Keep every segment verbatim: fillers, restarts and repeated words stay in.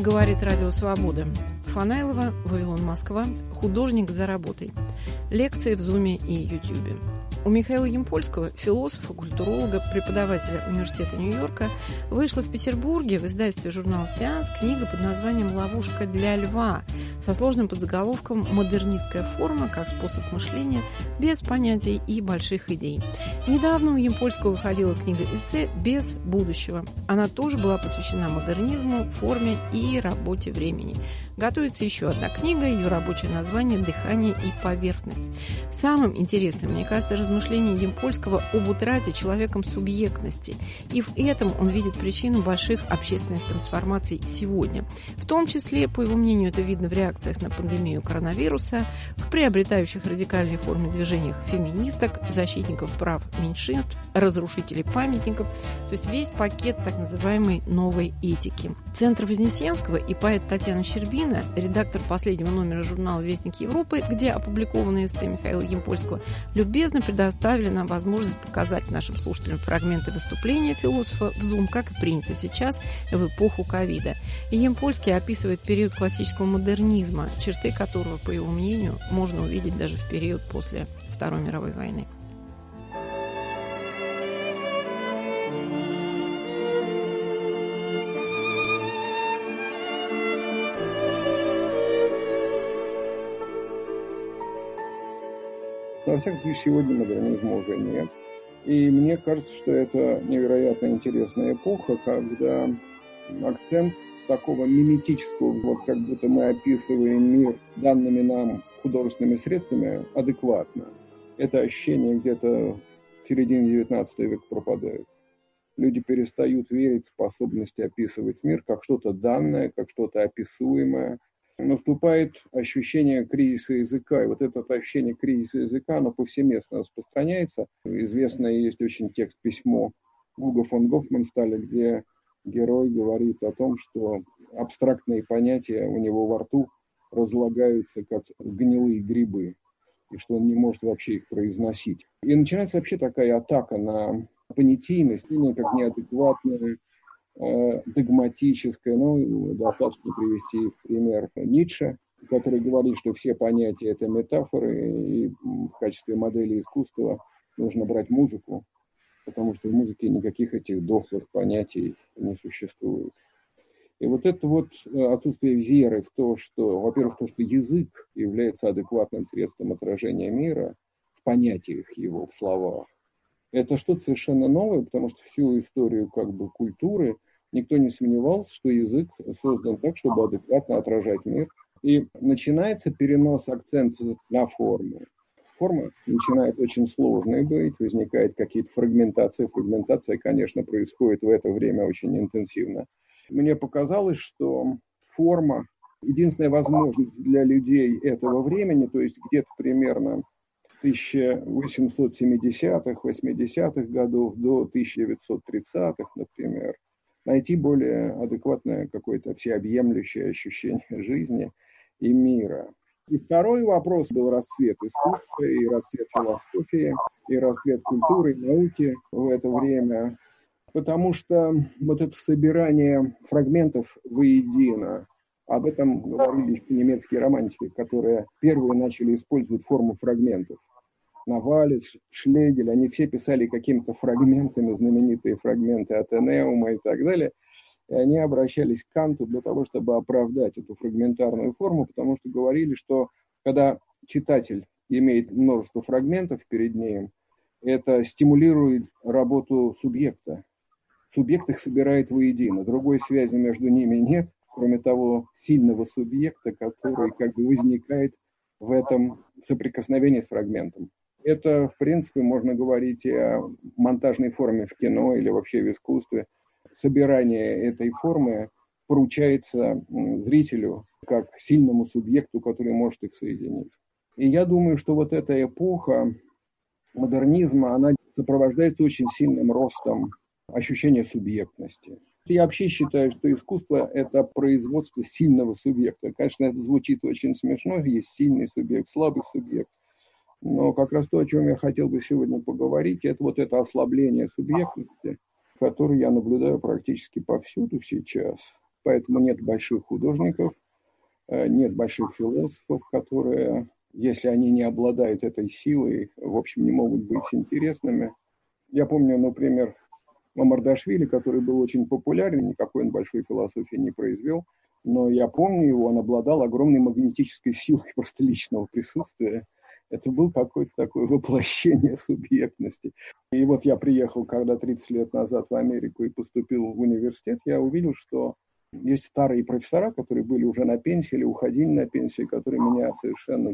Говорит Радио Свобода. Фанайлова, Вавилон, Москва. Художник за работой. Лекции в Зуме и Ютьюбе. У Михаила Ямпольского, философа, культуролога, преподавателя Университета Нью-Йорка, вышла в Петербурге в издательстве журнала «Сеанс» книга под названием «Ловушка для льва» со сложным подзаголовком «Модернистская форма как способ мышления без понятий и больших идей». Недавно у Ямпольского выходила книга эссе «Без будущего». Она тоже была посвящена модернизму, форме и работе времени. Готовится еще одна книга, ее рабочее название «Дыхание и поверхность». Самым интересным, мне кажется, размышление Ямпольского об утрате человеком субъектности. И в этом он видит причину больших общественных трансформаций сегодня. В том числе, по его мнению, это видно в реакциях на пандемию коронавируса, в приобретающих радикальные формы движениях феминисток, защитников прав меньшинств, разрушителей памятников, то есть весь пакет так называемой новой этики. Центр Вознесенского и поэт Татьяна Щербина, редактор последнего номера журнала «Вестник Европы», где опубликованы эссе Михаила Ямпольского, любезно предоставили нам возможность показать нашим слушателям фрагменты выступления философа в Zoom, как и принято сейчас в эпоху ковида. И Ямпольский описывает период классического модернизма, черты которого, по его мнению, можно увидеть даже в период после Второй мировой войны. Во всяком случае, сегодня модернизма уже нет. И мне кажется, что это невероятно интересная эпоха, когда акцент с такого миметического, вот как будто мы описываем мир данными нам художественными средствами, адекватно. Это ощущение где-то в середине девятнадцатого века пропадает. Люди перестают верить в способности описывать мир как что-то данное, как что-то описуемое. Наступает ощущение кризиса языка. И вот это ощущение кризиса языка, оно повсеместно распространяется. Известное есть очень текст письмо Гуго фон Гофмансталя, где герой говорит о том, что абстрактные понятия у него во рту разлагаются, как гнилые грибы, и что он не может вообще их произносить. И начинается вообще такая атака на понятийность, не как неадекватная, догматическое, ну, достаточно привести в пример Ницше, который говорит, что все понятия – это метафоры, и в качестве модели искусства нужно брать музыку, потому что в музыке никаких этих дохлых понятий не существует. И вот это вот отсутствие веры в то, что, во-первых, то, что язык является адекватным средством отражения мира в понятиях его, в словах, это что-то совершенно новое, потому что всю историю как бы культуры никто не сомневался, что язык создан так, чтобы адекватно отражать мир. И начинается перенос акцента на форму. Форма начинает очень сложной быть, возникает какие-то фрагментации. Фрагментация, конечно, происходит в это время очень интенсивно. Мне показалось, что форма – единственная возможность для людей этого времени, то есть где-то примерно тысяча восемьсот семидесятых, восьмидесятых годов до тысяча девятьсот тридцатых, например, найти более адекватное какое-то всеобъемлющее ощущение жизни и мира. И второй вопрос был расцвет искусства, и расцвет философии, и расцвет культуры, и науки в это время, потому что вот это собирание фрагментов воедино, об этом говорили еще немецкие романтики, которые первые начали использовать форму фрагментов. Навалис, Шлегель, они все писали какими-то фрагментами, знаменитые фрагменты Атенеума и так далее. И они обращались к Канту для того, чтобы оправдать эту фрагментарную форму, потому что говорили, что когда читатель имеет множество фрагментов перед ним, это стимулирует работу субъекта. Субъект их собирает воедино, другой связи между ними нет, кроме того сильного субъекта, который как бы возникает в этом соприкосновении с фрагментом. Это, в принципе, можно говорить и о монтажной форме в кино или вообще в искусстве. Собирание этой формы поручается зрителю как сильному субъекту, который может их соединить. И я думаю, что вот эта эпоха модернизма, она сопровождается очень сильным ростом ощущения субъектности. Я вообще считаю, что искусство – это производство сильного субъекта. Конечно, это звучит очень смешно, есть сильный субъект, слабый субъект. Но как раз то, о чем я хотел бы сегодня поговорить, это вот это ослабление субъектности, которое я наблюдаю практически повсюду сейчас. Поэтому нет больших художников, нет больших философов, которые, если они не обладают этой силой, в общем, не могут быть интересными. Я помню, например, Мамардашвили, который был очень популярен, никакой он большой философии не произвел, но я помню его, он обладал огромной магнетической силой просто личного присутствия. Это был какое-то такое воплощение субъектности. И вот я приехал, когда тридцать лет назад в Америку и поступил в университет, я увидел, что есть старые профессора, которые были уже на пенсии или уходили на пенсию, которые меня совершенно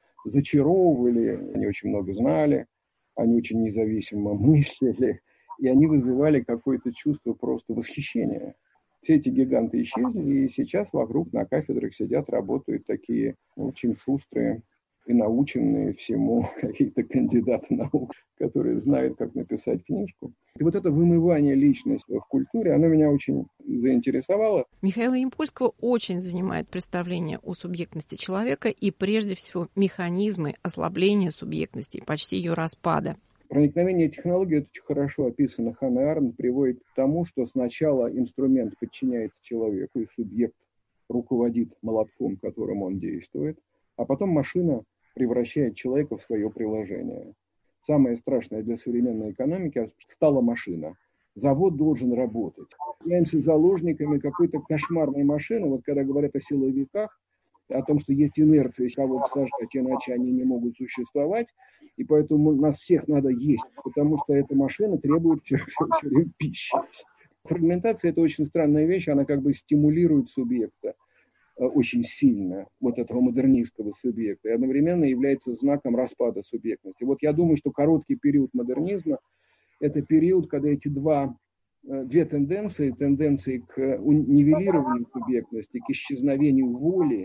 зачаровывали, они очень много знали, они очень независимо мыслили, и они вызывали какое-то чувство просто восхищения. Все эти гиганты исчезли, и сейчас вокруг на кафедрах сидят, работают такие очень шустрые и наученные всему какие-то кандидаты наук, которые знают, как написать книжку. И вот это вымывание личности в культуре, оно меня очень заинтересовало. Михаила Ямпольского очень занимает представление о субъектности человека и, прежде всего, механизмы ослабления субъектности, почти ее распада. Проникновение технологий, это очень хорошо описано Ханной Аренд, приводит к тому, что сначала инструмент подчиняется человеку, и субъект руководит молотком, которым он действует, а потом машина превращает человека в свое приложение. Самое страшное для современной экономики стала машина. Завод должен работать. Являемся заложниками какой-то кошмарной машины. Вот когда говорят о силовиках, о том, что есть инерция, если кого-то сажать, иначе они не могут существовать. И поэтому нас всех надо есть, потому что эта машина требует все, все, все время пищи. Фрагментация – это очень странная вещь, она как бы стимулирует субъекта очень сильно, вот этого модернистского субъекта, и одновременно является знаком распада субъектности. Вот я думаю, что короткий период модернизма – это период, когда эти два, две тенденции, тенденции к нивелированию субъектности, к исчезновению воли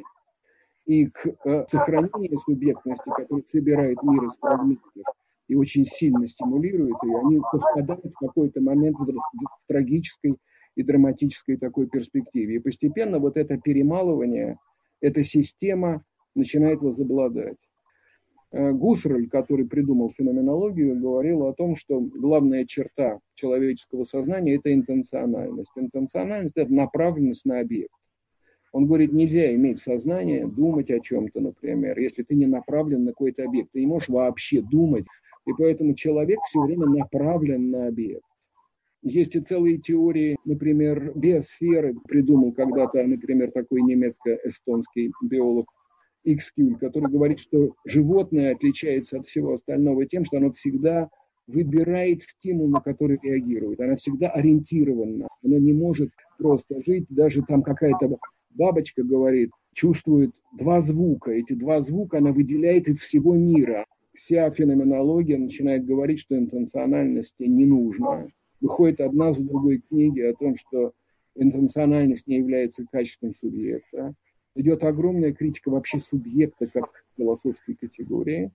и к сохранению субъектности, которая собирает мир из фрагментов и очень сильно стимулирует ее, они совпадают в какой-то момент в трагической и драматической такой перспективе. И постепенно вот это перемалывание, эта система начинает возобладать. Гуссерль, который придумал феноменологию, говорил о том, что главная черта человеческого сознания – это интенциональность. Интенциональность – это направленность на объект. Он говорит, нельзя иметь сознание, думать о чем-то, например, если ты не направлен на какой-то объект. Ты не можешь вообще думать, и поэтому человек все время направлен на объект. Есть и целые теории, например, биосферы. Придумал когда-то, например, такой немецко-эстонский биолог Икскюль, который говорит, что животное отличается от всего остального тем, что оно всегда выбирает стимул, на который реагирует. Оно всегда ориентировано. Оно не может просто жить. Даже там какая-то бабочка говорит, чувствует два звука. Эти два звука она выделяет из всего мира. Вся феноменология начинает говорить, что интенциональности не нужно. Выходит одна за другой книги о том, что интенциональность не является качеством субъекта. Идет огромная критика вообще субъекта как философской категории.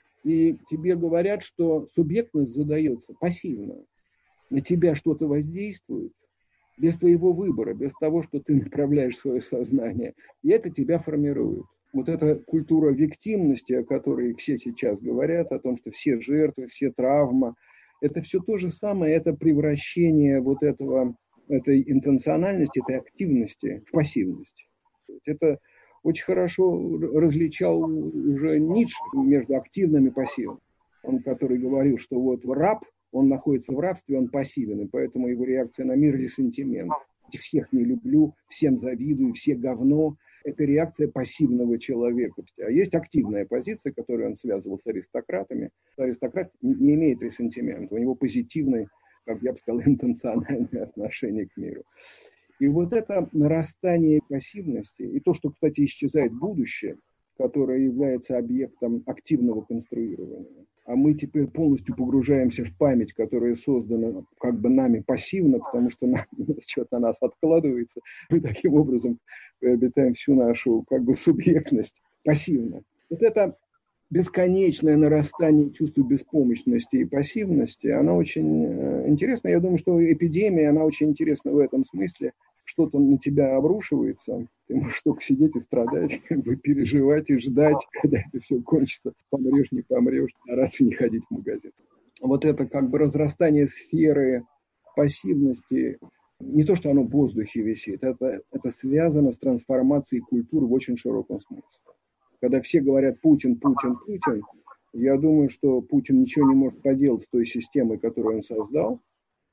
И тебе говорят, что субъектность задается пассивно. На тебя что-то воздействует без твоего выбора, без того, что ты направляешь свое сознание. И это тебя формирует. Вот эта культура виктимности, о которой все сейчас говорят, о том, что все жертвы, все травмы, это все то же самое, это превращение вот этого, этой интенциональности, этой активности в пассивность. Это очень хорошо различал уже Ницше между активным и пассивным. Он, который говорил, что вот раб, он находится в рабстве, он пассивен, и поэтому его реакция на мир – ресентимент. Всех не люблю, всем завидую, все говно. Это реакция пассивного человека. А есть активная позиция, которую он связывал с аристократами. Аристократ не имеет ресентимента, у него позитивное, как я бы сказал, интенциональное отношение к миру. И вот это нарастание пассивности, и то, что, кстати, исчезает будущее, которое является объектом активного конструирования. А мы теперь полностью погружаемся в память, которая создана как бы нами пассивно, потому что нам, что-то на нас откладывается. Мы таким образом приобретаем всю нашу как бы субъектность пассивно. Вот это бесконечное нарастание чувства беспомощности и пассивности, она очень интересна. Я думаю, что эпидемия, она очень интересна в этом смысле. Что-то на тебя обрушивается, ты можешь только сидеть и страдать, как бы переживать и ждать, когда это все кончится. Помрешь, не помрешь, стараться не ходить в магазин. Вот это как бы разрастание сферы пассивности, не то, что оно в воздухе висит, это, это связано с трансформацией культуры в очень широком смысле. Когда все говорят Путин, Путин, Путин, я думаю, что Путин ничего не может поделать с той системой, которую он создал.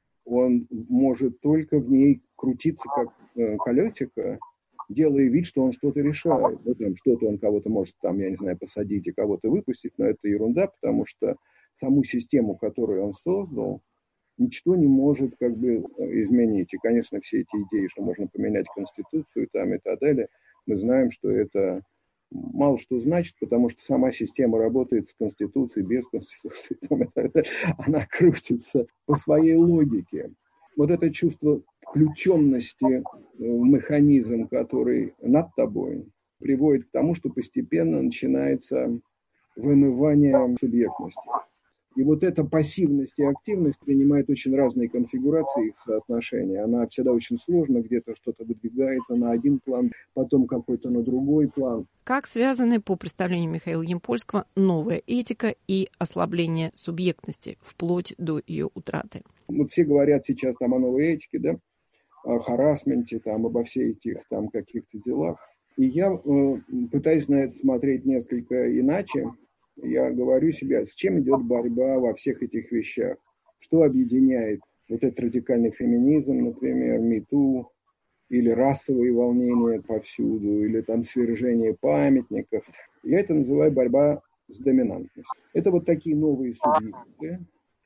Он может только в ней крутиться как э, колесико, делая вид, что он что-то решает. Ну, там, что-то он кого-то может, там, я не знаю, посадить и кого-то выпустить, но это ерунда, потому что саму систему, которую он создал, ничто не может как бы изменить. И, конечно, все эти идеи, что можно поменять Конституцию там, и так далее, мы знаем, что это мало что значит, потому что сама система работает с Конституцией, без Конституции. Там, и так далее. Она крутится по своей логике. Вот это чувство включенности в механизм, который над тобой, приводит к тому, что постепенно начинается вымывание субъектности. И вот эта пассивность и активность принимает очень разные конфигурации их соотношения. Она всегда очень сложна, где-то что-то выдвигается на один план, потом какой-то на другой план. Как связаны, по представлению Михаила Ямпольского, новая этика и ослабление субъектности, вплоть до ее утраты? Вот все говорят сейчас там о новой этике, да, о харассменте, там, обо всех этих там каких-то делах. И я э, пытаюсь на это смотреть несколько иначе. Я говорю себе, с чем идет борьба во всех этих вещах. Что объединяет вот этот радикальный феминизм, например, MeToo, или расовые волнения повсюду, или там свержение памятников. Я это называю борьба с доминантностью. Это вот такие новые субъекты,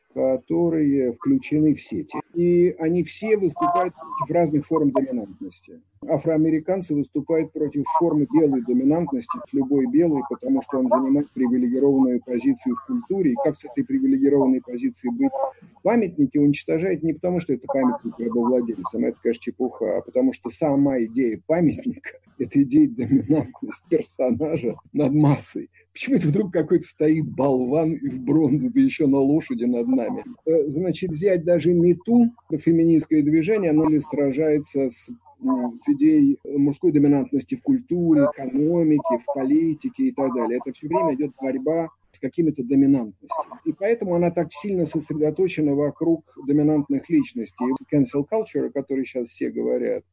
которые включены в сети. И они все выступают против разных форм доминантности. Афроамериканцы выступают против формы белой доминантности, любой белый, потому что он занимает привилегированную позицию в культуре. И как с этой привилегированной позицией быть? Памятники уничтожают не потому, что это памятник рабовладельцам, это, конечно, чепуха, а потому что сама идея памятника – это идея доминантности персонажа над массой. Почему это вдруг какой-то стоит болван из бронзы, да еще на лошади над нами? Значит, взять даже MeToo, феминистское движение, оно ли сражается с, с идеей мужской доминантности в культуре, экономике, в политике и так далее. Это все время идет борьба с какими-то доминантностями. И поэтому она так сильно сосредоточена вокруг доминантных личностей. И cancel culture, о которой сейчас все говорят,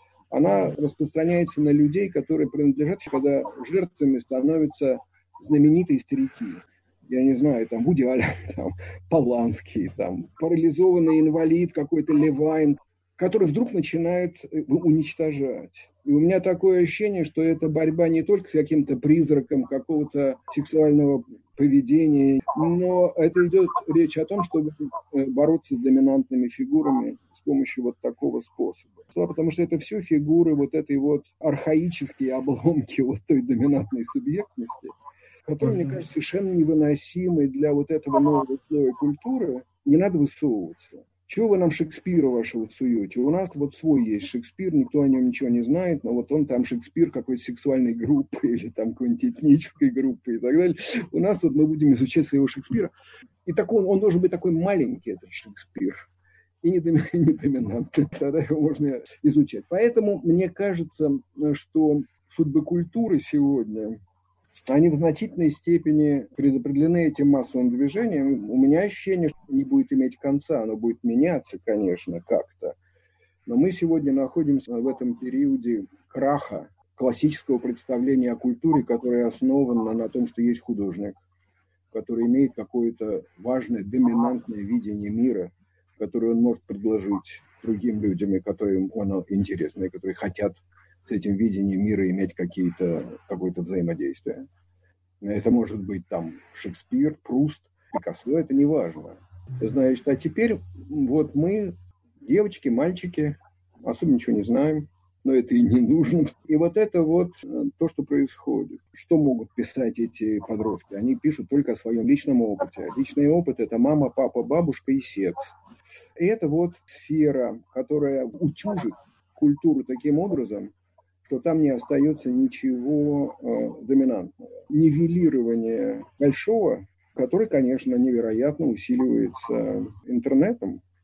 она распространяется на людей, которые принадлежат, когда жертвами становятся знаменитые старики. Я не знаю, там Вуди Аллен, там Поланский, там парализованный инвалид какой-то Левайн, который вдруг начинает уничтожать. И у меня такое ощущение, что это борьба не только с каким-то призраком какого-то сексуального поведения, но это идет речь о том, чтобы бороться с доминантными фигурами с помощью вот такого способа. Потому что это все фигуры вот этой вот архаические обломки вот той доминантной субъектности, которые, мне кажется, совершенно невыносимы для вот этого нового слоя культуры. Не надо высовываться. Чего вы нам Шекспира вашего суете? У нас вот свой есть Шекспир, никто о нем ничего не знает, но вот он там Шекспир какой-то сексуальной группы или там какой-нибудь этнической группы и так далее. У нас вот мы будем изучать своего Шекспира. И так он, он должен быть такой маленький, этот Шекспир, и не доминантный. Тогда его можно изучать. Поэтому мне кажется, что судьбы культуры сегодня, они в значительной степени предопределены этим массовым движением. У меня ощущение, что не будет иметь конца, оно будет меняться, конечно, как-то. Но мы сегодня находимся в этом периоде краха классического представления о культуре, которое основано на том, что есть художник, который имеет какое-то важное, доминантное видение мира, которое он может предложить другим людям, и которым оно интересно, и которые хотят с этим видением мира иметь какие-то, какое-то взаимодействие. Это может быть там Шекспир, Пруст, Пикассо, это не важно. Значит, а теперь вот мы, девочки, мальчики, особо ничего не знаем, но это и не нужно. И вот это вот то, что происходит. Что могут писать эти подростки? Они пишут только о своем личном опыте. Личный опыт – это мама, папа, бабушка и секс. И это вот сфера, которая утюжит культуру таким образом, что там не остается ничего э, доминантного. Нивелирование большого, который, конечно, невероятно усиливается интернетом.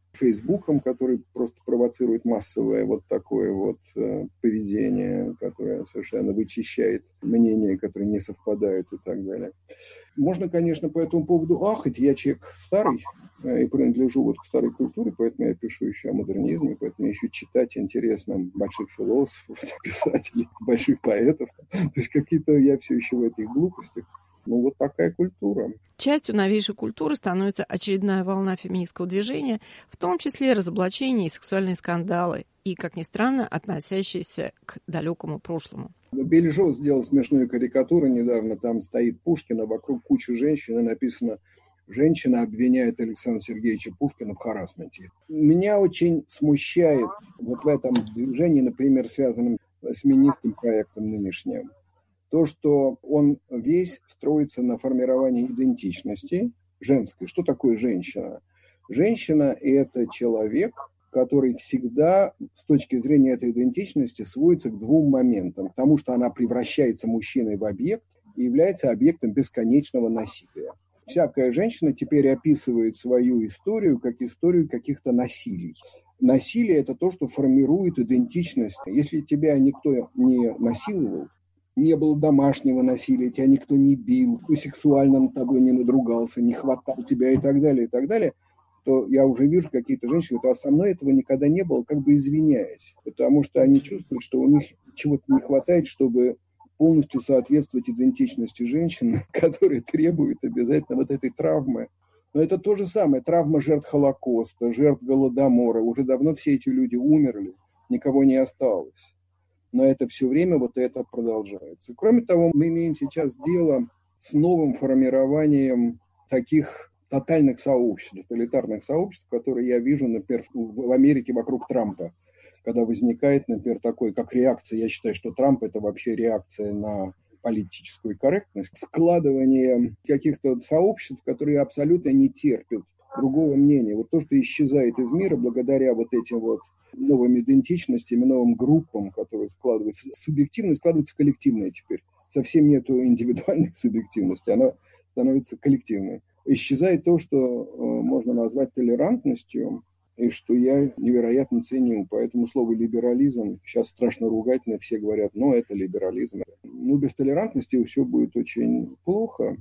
Фейсбуком, который просто провоцирует массовое вот такое вот э, поведение, которое совершенно вычищает мнения, которые не совпадают и так далее. Можно, конечно, по этому поводу ахать. Я человек старый э, и принадлежу вот к старой культуре, поэтому я пишу еще о модернизме, поэтому еще читать интересно больших философов, писателей, больших поэтов. То есть какие-то я все еще в этих глупостях. Ну, вот такая культура. Частью новейшей культуры становится очередная волна феминистского движения, в том числе разоблачения и сексуальные скандалы, и, как ни странно, относящиеся к далекому прошлому. Бельжо сделал смешную карикатуру недавно. Там стоит Пушкин, а вокруг куча женщин, и написано: «Женщина обвиняет Александра Сергеевича Пушкина в харассменте». Меня очень смущает вот в этом движении, например, связанном с феминистским проектом нынешним, то, что он весь строится на формировании идентичности женской. Что такое женщина? Женщина – это человек, который всегда, с точки зрения этой идентичности, сводится к двум моментам. К тому, что она превращается мужчиной в объект и является объектом бесконечного насилия. Всякая женщина теперь описывает свою историю как историю каких-то насилий. Насилие – это то, что формирует идентичность. Если тебя никто не насиловал, не было домашнего насилия, тебя никто не бил, сексуально над тобой не надругался, не хватал тебя и так далее, и так далее, то я уже вижу какие-то женщины, говорят: а со мной этого никогда не было, как бы извиняясь, потому что они чувствуют, что у них чего-то не хватает, чтобы полностью соответствовать идентичности женщины, которая требует обязательно вот этой травмы. Но это то же самое, травма жертв Холокоста, жертв Голодомора. Уже давно все эти люди умерли, никого не осталось. Но это все время вот это продолжается. Кроме того, мы имеем сейчас дело с новым формированием таких тотальных сообществ, тоталитарных сообществ, которые я вижу, например, в Америке вокруг Трампа. Когда возникает, например, такой, как реакция, я считаю, что Трамп – это вообще реакция на политическую корректность, складывание каких-то сообществ, которые абсолютно не терпят другого мнения. Вот то, что исчезает из мира благодаря вот этим вот новым идентичностям, новым группам, которые складываются. Субъективность складывается коллективная теперь. Совсем нету индивидуальной субъективности, она становится коллективной. Исчезает то, что э, можно назвать толерантностью, и что я невероятно ценю. Поэтому слово «либерализм» сейчас страшно ругательно, все говорят: ну, это либерализм. Ну, без толерантности все будет очень плохо.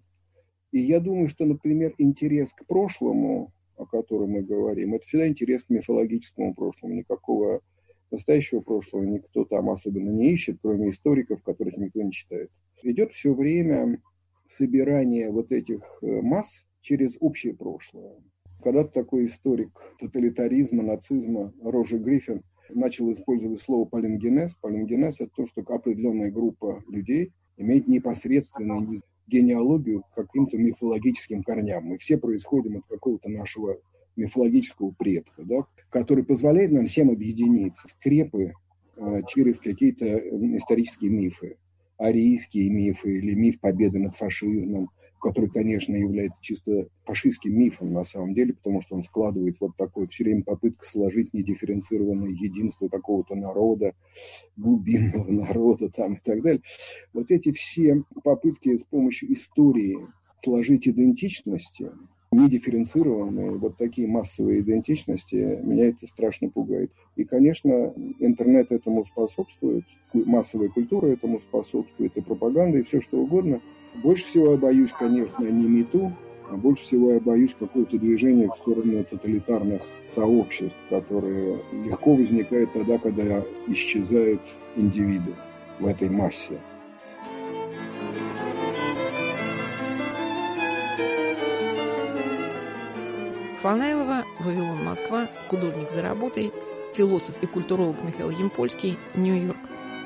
И я думаю, что, например, интерес к прошлому, о котором мы говорим, это всегда интерес к мифологическому прошлому. Никакого настоящего прошлого никто там особенно не ищет, кроме историков, которых никто не читает. Идет все время собирание вот этих масс через общее прошлое. Когда-то такой историк тоталитаризма, нацизма Роджер Гриффин начал использовать слово палингенез. Палингенез – это то, что определенная группа людей имеет непосредственную генеалогию к каким-то мифологическим корням. Мы все происходим от какого-то нашего мифологического предка, да, который позволяет нам всем объединиться. Скрепы э, через какие-то исторические мифы. Арийские мифы или миф победы над фашизмом, который, конечно, является чисто фашистским мифом на самом деле, потому что он складывает вот такое все время попытка сложить недифференцированное единство какого-то народа, глубинного народа там и так далее. Вот эти все попытки с помощью истории сложить идентичности, недифференцированные, вот такие массовые идентичности, меня это страшно пугает. И, конечно, интернет этому способствует, массовая культура этому способствует, и пропаганда, и все что угодно. Больше всего я боюсь, конечно, не МИТУ, а больше всего я боюсь какого-то движения в сторону тоталитарных сообществ, которые легко возникают тогда, когда исчезают индивиды в этой массе. Фанайлова, Вавилон, Москва, художник за работой, философ и культуролог Михаил Ямпольский, Нью-Йорк.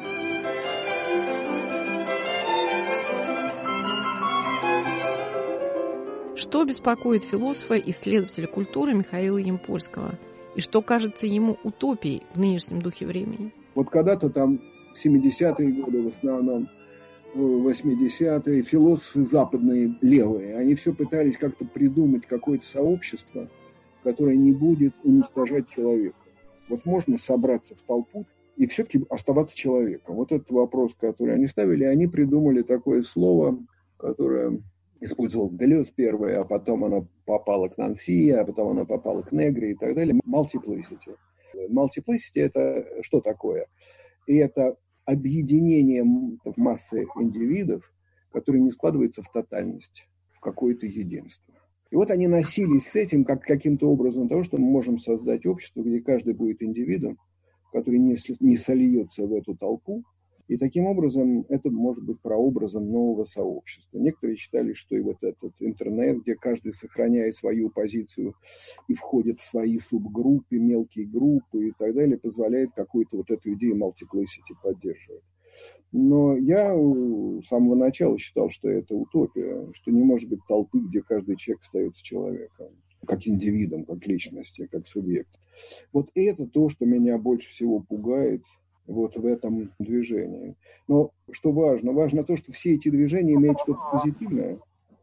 Что беспокоит философа и исследователя культуры Михаила Ямпольского? И что кажется ему утопией в нынешнем духе времени? Вот когда-то там в семидесятые годы, в основном, восьмидесятые, философы западные, левые, они все пытались как-то придумать какое-то сообщество, которое не будет уничтожать человека. Вот можно собраться в толпу и все-таки оставаться человеком. Вот этот вопрос, который они ставили, они придумали такое слово, которое использовал Делез первое, а потом оно попало к Нанси, а потом оно попало к Негри и так далее. Multiplicity. Multiplicity – это что такое? И это объединение массы индивидов, которые не складываются в тотальность, в какое-то единство. И вот они носились с этим как каким-то образом того, что мы можем создать общество, где каждый будет индивидом, который не, не сольется в эту толпу. И таким образом это может быть прообразом нового сообщества. Некоторые считали, что и вот этот интернет, где каждый сохраняет свою позицию и входит в свои субгруппы, мелкие группы и так далее, позволяет какую-то вот эту идею multiplicity поддерживать. Но я с самого начала считал, что это утопия, что не может быть толпы, где каждый человек остается человеком, как индивидом, как личности, как субъект. Вот это то, что меня больше всего пугает вот в этом движении. Но что важно? Важно то, что все эти движения имеют что-то позитивное,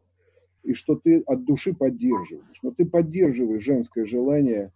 и что ты от души поддерживаешь. Но ты поддерживаешь женское желание,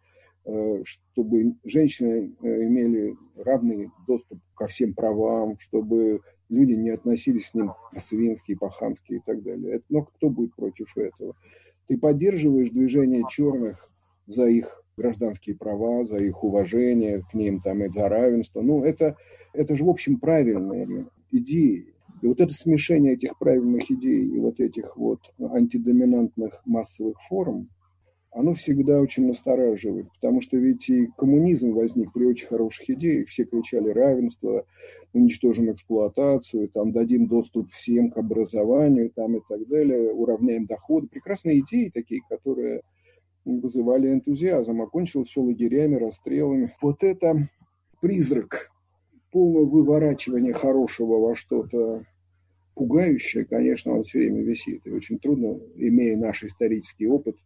чтобы женщины имели равный доступ ко всем правам, чтобы люди не относились с ним по-свински, по-хамски и так далее. Но кто будет против этого? Ты поддерживаешь движение черных за их гражданские права, за их уважение к ним там, и за равенство. Ну, это, это же, в общем, правильные идеи. И вот это смешение этих правильных идей и вот этих вот антидоминантных массовых форм, оно всегда очень настораживает, потому что ведь и коммунизм возник при очень хороших идеях. Все кричали равенство, уничтожим эксплуатацию, там, дадим доступ всем к образованию там, и так далее, уравняем доходы. Прекрасные идеи такие, которые вызывали энтузиазм, а кончилось все лагерями, расстрелами. Вот это призрак полного выворачивания хорошего во что-то пугающее, конечно, он все время висит. И очень трудно, имея наш исторический опыт,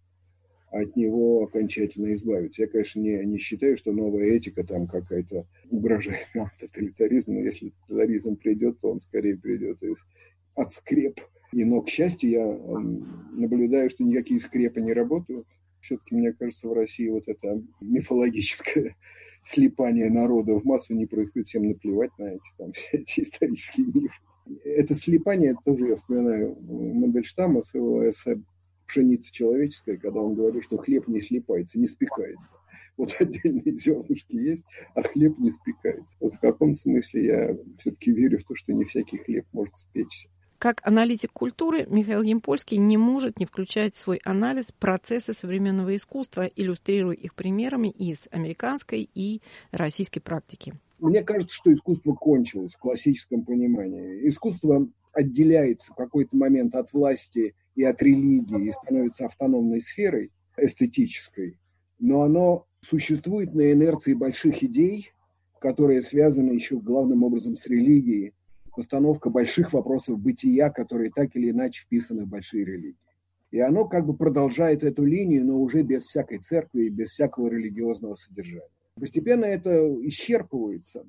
от него окончательно избавиться. Я, конечно, не, не считаю, что новая этика там какая-то угрожает нам тоталитаризму. Если тоталитаризм придет, то он скорее придет из, от скреп. И, но, к счастью, я наблюдаю, что никакие скрепы не работают. Все-таки, мне кажется, в России вот это мифологическое слипание народа в массу не происходит. Всем наплевать на эти, там, все эти исторические мифы. Это слипание, это тоже я вспоминаю Мандельштама с его эссе «Пшеница человеческая», когда он говорит, что хлеб не слипается, не спекается. Вот отдельные зернышки есть, а хлеб не спекается. Вот в каком смысле я все-таки верю в то, что не всякий хлеб может спечься. Как аналитик культуры, Михаил Ямпольский не может не включать в свой анализ процессы современного искусства, иллюстрируя их примерами из американской и российской практики. Мне кажется, что искусство кончилось в классическом понимании. Искусство отделяется в какой-то момент от власти и от религии и становится автономной сферой эстетической, но оно существует на инерции больших идей, которые связаны еще главным образом с религией, постановка больших вопросов бытия, которые так или иначе вписаны в большие религии. И оно как бы продолжает эту линию, но уже без всякой церкви и без всякого религиозного содержания. Постепенно это исчерпывается.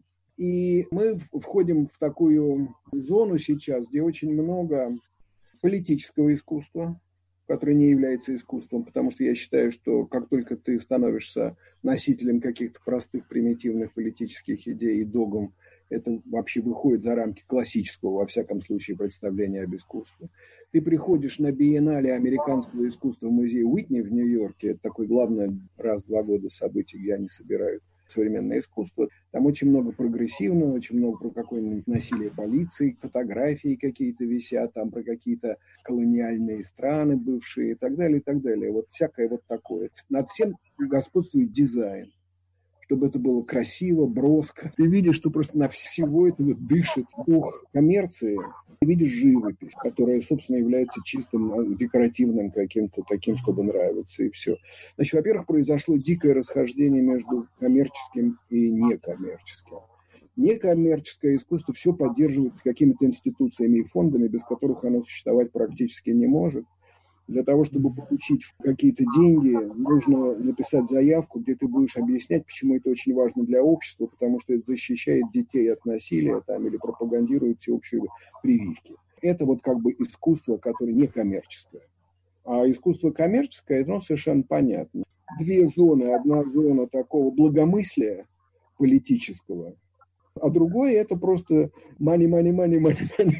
И мы входим в такую зону сейчас, где очень много политического искусства, которое не является искусством, потому что я считаю, что как только ты становишься носителем каких-то простых, примитивных политических идей и догм, это вообще выходит за рамки классического, во всяком случае, представления об искусстве. Ты приходишь на биеннале американского искусства в музее Уитни в Нью-Йорке, это такое главное раз в два года событие, где они собирают современное искусство. Там очень много прогрессивного, очень много про какое-нибудь насилие полиции, фотографии какие-то висят, там про какие-то колониальные страны бывшие и так далее, и так далее. Вот всякое вот такое. Над всем господствует дизайн, чтобы это было красиво, броско. Ты видишь, что просто на всего этого дышит дух коммерции. Ты видишь живопись, которая, собственно, является чистым декоративным каким-то таким, чтобы нравиться, и все. Значит, во-первых, произошло дикое расхождение между коммерческим и некоммерческим. Некоммерческое искусство все поддерживает какими-то институциями и фондами, без которых оно существовать практически не может. Для того, чтобы получить какие-то деньги, нужно написать заявку, где ты будешь объяснять, почему это очень важно для общества, потому что это защищает детей от насилия там, или пропагандирует всеобщие прививки. Это вот как бы искусство, которое не коммерческое. А искусство коммерческое, оно совершенно понятно. Две зоны. Одна зона такого благомыслия политического, а другое это просто money, money, money, money, money.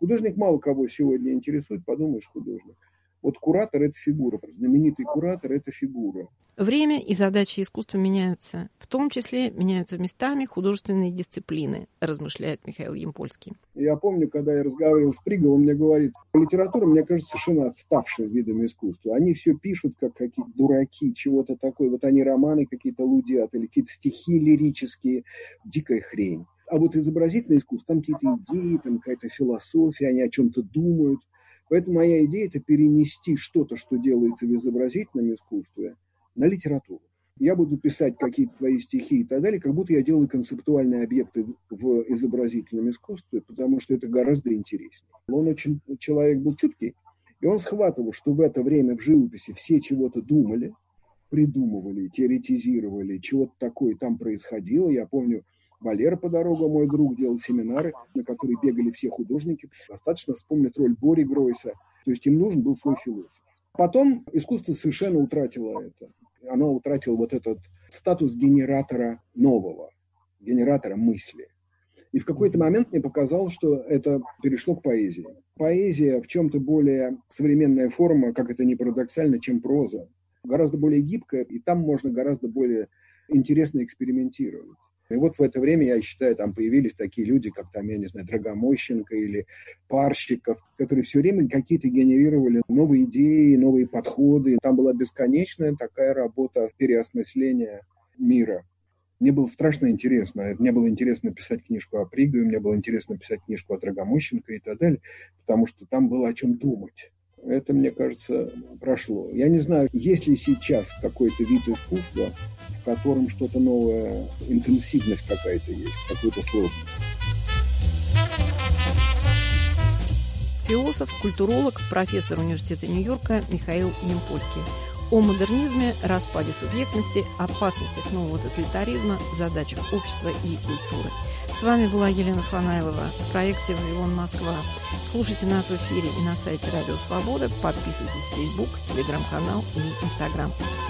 Художник мало кого сегодня интересует, подумаешь, художник. Вот куратор – это фигура, знаменитый куратор – это фигура. Время и задачи искусства меняются. В том числе меняются местами художественные дисциплины, размышляет Михаил Ямпольский. Я помню, когда я разговаривал с Приговым, он мне говорит, литература, мне кажется, совершенно отставшая видом искусства. Они все пишут, как какие-то дураки, чего-то такое. Вот они романы какие-то лудят или какие-то стихи лирические. Дикая хрень. А вот изобразительное искусство, там какие-то идеи, там какая-то философия, они о чем-то думают. Поэтому моя идея – это перенести что-то, что делается в изобразительном искусстве, на литературу. Я буду писать какие-то твои стихи и так далее, как будто я делаю концептуальные объекты в изобразительном искусстве, потому что это гораздо интереснее. Он очень, человек был чуткий, и он схватывал, что в это время в живописи все чего-то думали, придумывали, теоретизировали, чего-то такое там происходило. Я помню, Валера по дорогам, мой друг, делал семинары, на которые бегали все художники. Достаточно вспомнить роль Бори Гройса. То есть им нужен был свой философ. Потом искусство совершенно утратило это. Оно утратило вот этот статус генератора нового, генератора мысли. И в какой-то момент мне показалось, что это перешло к поэзии. Поэзия в чем-то более современная форма, как это ни парадоксально, чем проза. Гораздо более гибкая, и там можно гораздо более интересно экспериментировать. И вот в это время, я считаю, там появились такие люди, как там, я не знаю, Драгомощенко или Парщиков, которые все время какие-то генерировали новые идеи, новые подходы. Там была бесконечная такая работа переосмысления мира. Мне было страшно интересно. Мне было интересно писать книжку о Пригове, мне было интересно писать книжку о Драгомощенко и так далее, потому что там было о чем думать. Это, мне кажется, прошло. Я не знаю, есть ли сейчас какой-то вид искусства, в котором что-то новое, интенсивность какая-то есть, какой-то сложность. Философ, культуролог, профессор университета Нью-Йорка Михаил Ямпольский. О модернизме, распаде субъектности, опасностях нового тоталитаризма, задачах общества и культуры. С вами была Елена Фанайлова в проекте «Вавилон Москва». Слушайте нас в эфире и на сайте Радио Свобода. Подписывайтесь в Facebook, Телеграм-канал и Инстаграм.